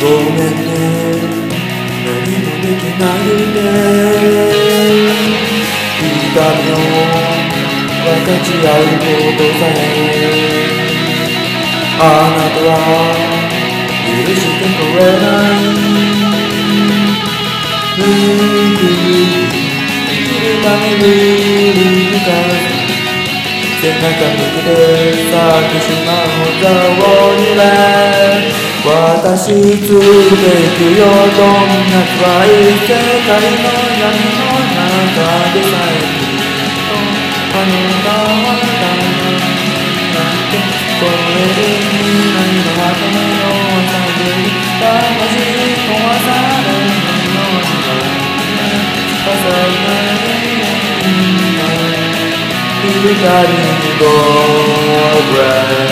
ごめんね、何もできないで痛みを分かち合うことさえあなたは許してくれない生きるために背中向けて去ってしまうざをにれ私ついていくよどんな辛い世界の闇の中でさえあなたは誰なんてこれで未来の果ての朝で魂壊されるように重なる光に go breath